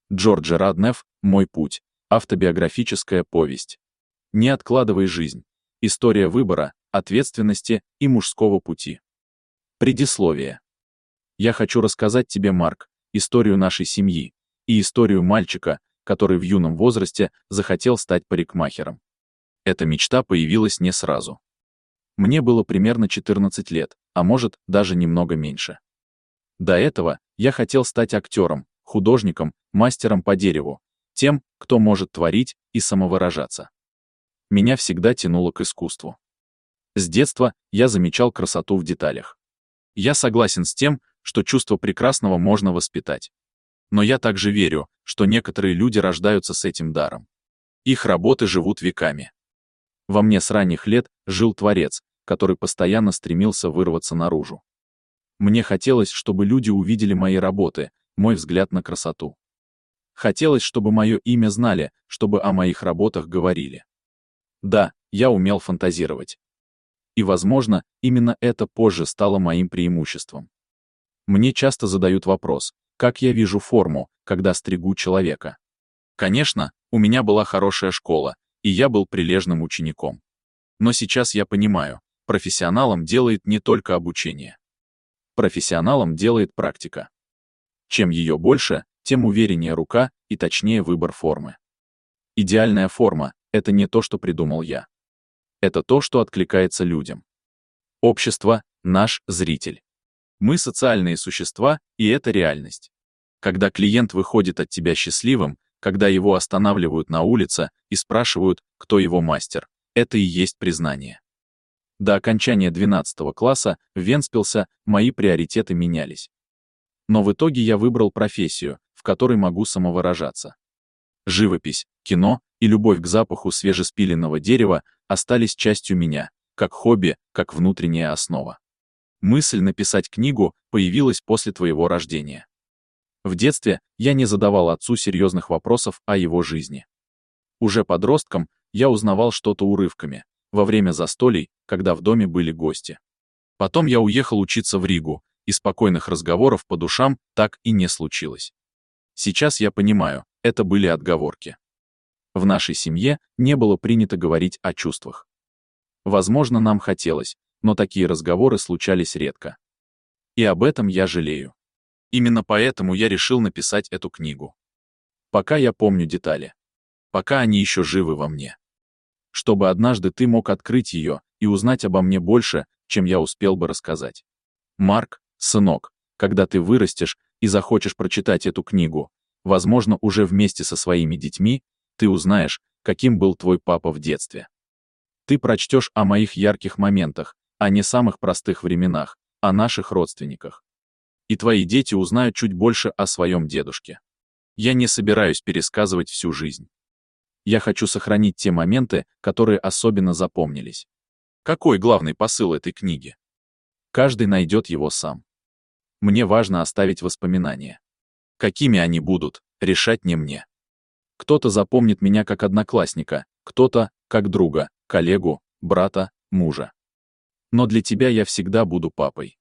Джорджа Раднеф «Мой путь». Автобиографическая повесть. Не откладывай жизнь. История выбора, ответственности и мужского пути. Предисловие. Я хочу рассказать тебе, Марк, историю нашей семьи и историю мальчика, который в юном возрасте захотел стать парикмахером. Эта мечта появилась не сразу. Мне было примерно 14 лет, а может, даже немного меньше. До этого я хотел стать актером, художником, мастером по дереву, тем, кто может творить и самовыражаться. Меня всегда тянуло к искусству. С детства я замечал красоту в деталях. Я согласен с тем, что чувство прекрасного можно воспитать. Но я также верю, что некоторые люди рождаются с этим даром. Их работы живут веками. Во мне с ранних лет жил творец, который постоянно стремился вырваться наружу. Мне хотелось, чтобы люди увидели мои работы, мой взгляд на красоту. Хотелось, чтобы мое имя знали, чтобы о моих работах говорили. Да, я умел фантазировать. И, возможно, именно это позже стало моим преимуществом. Мне часто задают вопрос, как я вижу форму, когда стригу человека. Конечно, у меня была хорошая школа, и я был прилежным учеником. Но сейчас я понимаю, профессионалом делает не только обучение. Профессионалом делает практика. Чем ее больше, тем увереннее рука и точнее выбор формы. Идеальная форма — это не то, что придумал я. Это то, что откликается людям. Общество — наш зритель. Мы социальные существа, и это реальность. Когда клиент выходит от тебя счастливым, когда его останавливают на улице и спрашивают, кто его мастер, это и есть признание. До окончания 12 класса в Вентспилсе мои приоритеты менялись. Но в итоге я выбрал профессию, в которой могу самовыражаться. Живопись, кино и любовь к запаху свежеспиленного дерева остались частью меня, как хобби, как внутренняя основа. Мысль написать книгу появилась после твоего рождения. В детстве я не задавал отцу серьезных вопросов о его жизни. Уже подростком я узнавал что-то урывками, во время застолий, когда в доме были гости. Потом я уехал учиться в Ригу, и спокойных разговоров по душам так и не случилось. Сейчас я понимаю, это были отговорки. В нашей семье не было принято говорить о чувствах. Возможно, нам хотелось, но такие разговоры случались редко. И об этом я жалею. Именно поэтому я решил написать эту книгу. Пока я помню детали. Пока они еще живы во мне. Чтобы однажды ты мог открыть ее и узнать обо мне больше, чем я успел бы рассказать. Марк, сынок, когда ты вырастешь и захочешь прочитать эту книгу, возможно, уже вместе со своими детьми, ты узнаешь, каким был твой папа в детстве. Ты прочтешь о моих ярких моментах, о не самых простых временах, о наших родственниках. И твои дети узнают чуть больше о своем дедушке. Я не собираюсь пересказывать всю жизнь. Я хочу сохранить те моменты, которые особенно запомнились. Какой главный посыл этой книги? Каждый найдет его сам. Мне важно оставить воспоминания. Какими они будут, решать не мне. Кто-то запомнит меня как одноклассника, кто-то как друга, коллегу, брата, мужа. Но для тебя я всегда буду папой.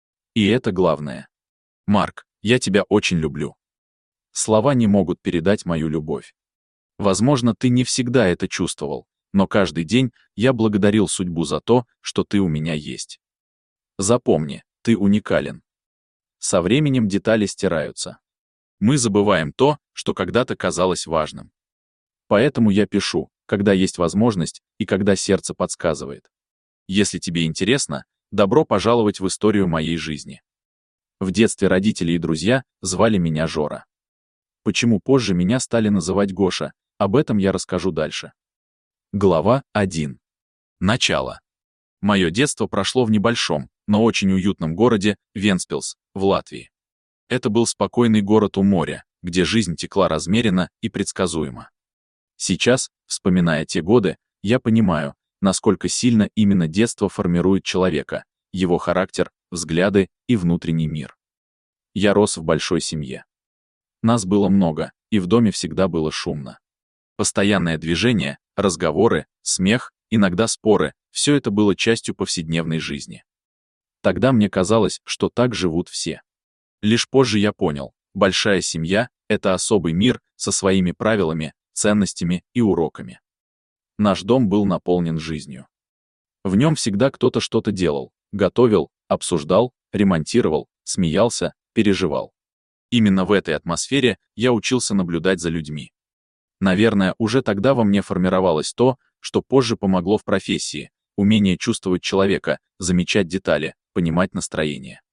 И это главное. Марк, я тебя очень люблю. Слова не могут передать мою любовь. Возможно, ты не всегда это чувствовал, но каждый день я благодарил судьбу за то, что ты у меня есть. Запомни, ты уникален. Со временем детали стираются. Мы забываем то, что когда-то казалось важным. Поэтому я пишу, когда есть возможность и когда сердце подсказывает. Если тебе интересно, добро пожаловать в историю моей жизни. В детстве родители и друзья звали меня Жора. Почему позже меня стали называть Гоша, об этом я расскажу дальше. Глава 1. Начало. Мое детство прошло в небольшом, но очень уютном городе Вентспилс, в Латвии. Это был спокойный город у моря, где жизнь текла размеренно и предсказуемо. Сейчас, вспоминая те годы, я понимаю, насколько сильно именно детство формирует человека, его характер, взгляды и внутренний мир. Я рос в большой семье. Нас было много, и в доме всегда было шумно. Постоянное движение, разговоры, смех, иногда споры — все это было частью повседневной жизни. Тогда мне казалось, что так живут все. Лишь позже я понял, большая семья Это особый мир со своими правилами, ценностями и уроками. Наш дом был наполнен жизнью. В нем всегда кто-то что-то делал, готовил, обсуждал, ремонтировал, смеялся, переживал. Именно в этой атмосфере я учился наблюдать за людьми. Наверное, уже тогда во мне формировалось то, что позже помогло в профессии — умение чувствовать человека, замечать детали, понимать настроение.